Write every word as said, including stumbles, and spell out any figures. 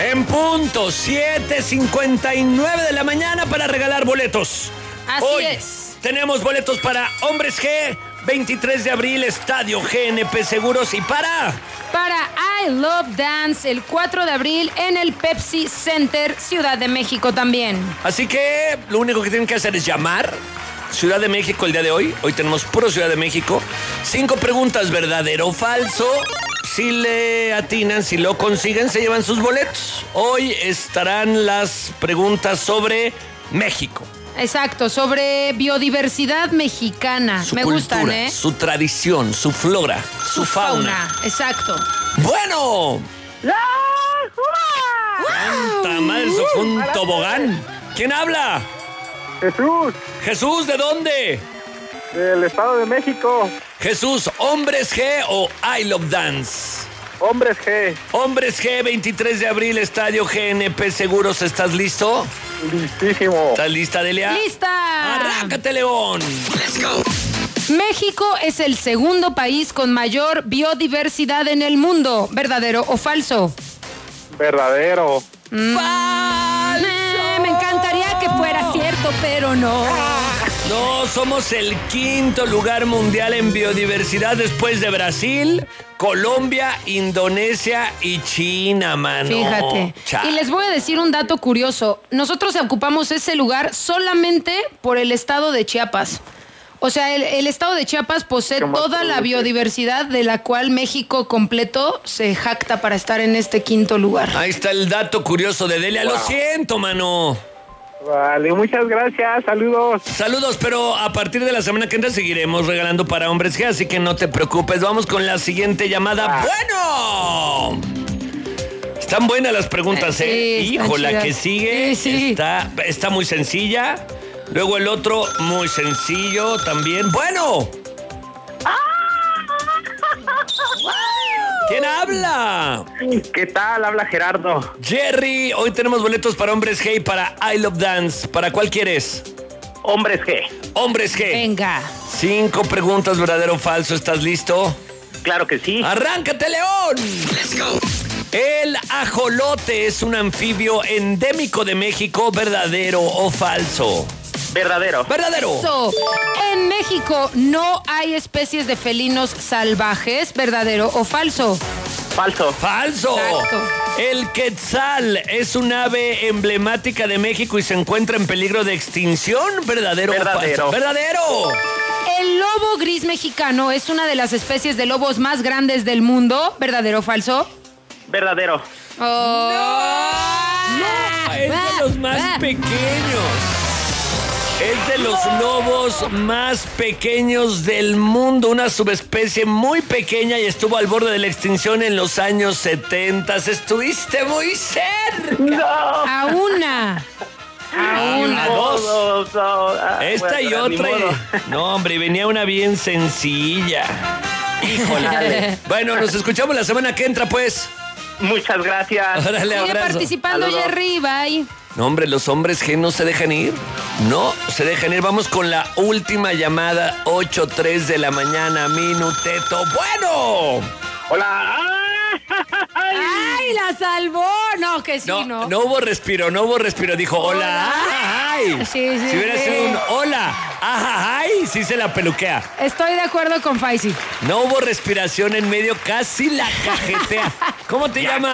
En punto, siete cincuenta y nueve de la mañana para regalar boletos. Así Hoy es. tenemos boletos para Hombres G, veintitrés de abril, Estadio G N P Seguros y para... Para I Love Dance, el cuatro de abril en el Pepsi Center, Ciudad de México también. Así que lo único que tienen que hacer es llamar. Ciudad de México el día de hoy. Hoy tenemos puro Ciudad de México. Cinco preguntas, verdadero o falso. Si le atinan, si lo consiguen, se llevan sus boletos. Hoy estarán las preguntas sobre México. Exacto, sobre biodiversidad mexicana. Su Me cultura, gustan, ¿eh? su tradición, su flora, su, fauna. Exacto. Bueno. ¡Santa madre, eso fue un tobogán! ¿Quién habla? Jesús, Jesús, ¿de dónde? del Estado de México. Jesús, ¿Hombres G o I Love Dance? Hombres G. Hombres G, veintitrés de abril, Estadio G N P Seguros. ¿Estás listo? Listísimo. ¿Estás lista, Delia? ¡Lista! ¡Arráncate, León! México es el segundo país con mayor biodiversidad en el mundo. ¿Verdadero o falso? Verdadero. ¡Falso! Eh, me encantaría que fuera cierto, pero no. No, somos el quinto lugar mundial en biodiversidad después de Brasil, Colombia, Indonesia y China, mano. Fíjate. Cha. Y les voy a decir un dato curioso. Nosotros ocupamos ese lugar solamente por el estado de Chiapas. O sea, el, el estado de Chiapas posee ¿Cómo toda la produce? biodiversidad de la cual México completo se jacta para estar en este quinto lugar. Ahí está el dato curioso de Delia. Lo Wow. siento, mano. Vale, muchas gracias. Saludos. Saludos, pero a partir de la semana que entra seguiremos regalando para Hombres G, así que no te preocupes. Vamos con la siguiente llamada. Ah. ¡Bueno! Están buenas las preguntas, Sí, ¿eh? están Hijo, la chidas. que sigue Sí, sí. Está, está muy sencilla. Luego el otro, muy sencillo también. ¡Bueno! ¿Quién habla? ¿Qué tal? Habla Gerardo. Jerry, hoy tenemos boletos para Hombres G y para I Love Dance. ¿Para cuál quieres? Hombres G. Hombres G. Venga. Cinco preguntas, verdadero o falso. ¿Estás listo? Claro que sí. ¡Arráncate, León! El ajolote es un anfibio endémico de México, ¿verdadero o falso? Verdadero. ¡Verdadero! So, en México no hay especies de felinos salvajes, ¿verdadero o falso? Falso. ¡Falso! Exacto. El quetzal es un ave emblemática de México y se encuentra en peligro de extinción, ¿verdadero, Verdadero. o falso? ¡Verdadero! El lobo gris mexicano es una de las especies de lobos más grandes del mundo, ¿verdadero o falso? Verdadero. Oh. No, es de los más pequeños. Es de los lobos más pequeños del mundo, una subespecie muy pequeña y estuvo al borde de la extinción en los años setenta. Estuviste muy cerca. No. A una. A una. A dos. Todos, no. Ah, Esta y bueno, ni otra. modo. y- No, hombre, y venía una bien sencilla. Híjole. Bueno, nos escuchamos la semana que entra, pues. Muchas gracias. Órale, Sigue abrazo. participando, Saludos. Jerry. Bye. No, hombre, los hombres G no se dejan ir. No se dejan ir. Vamos con la última llamada, ocho tres de la mañana, minuteto. ¡Bueno! Hola. ¡Ay, la salvó! No, que sí, No, no. no hubo respiro, no hubo respiro. Dijo, hola. Ay. Sí, sí, Si hubiera sí. sido un hola, ajá, ay, sí se la peluquea. Estoy de acuerdo con Faisy. No hubo respiración en medio, casi la cajetea. ¿Cómo te llamas?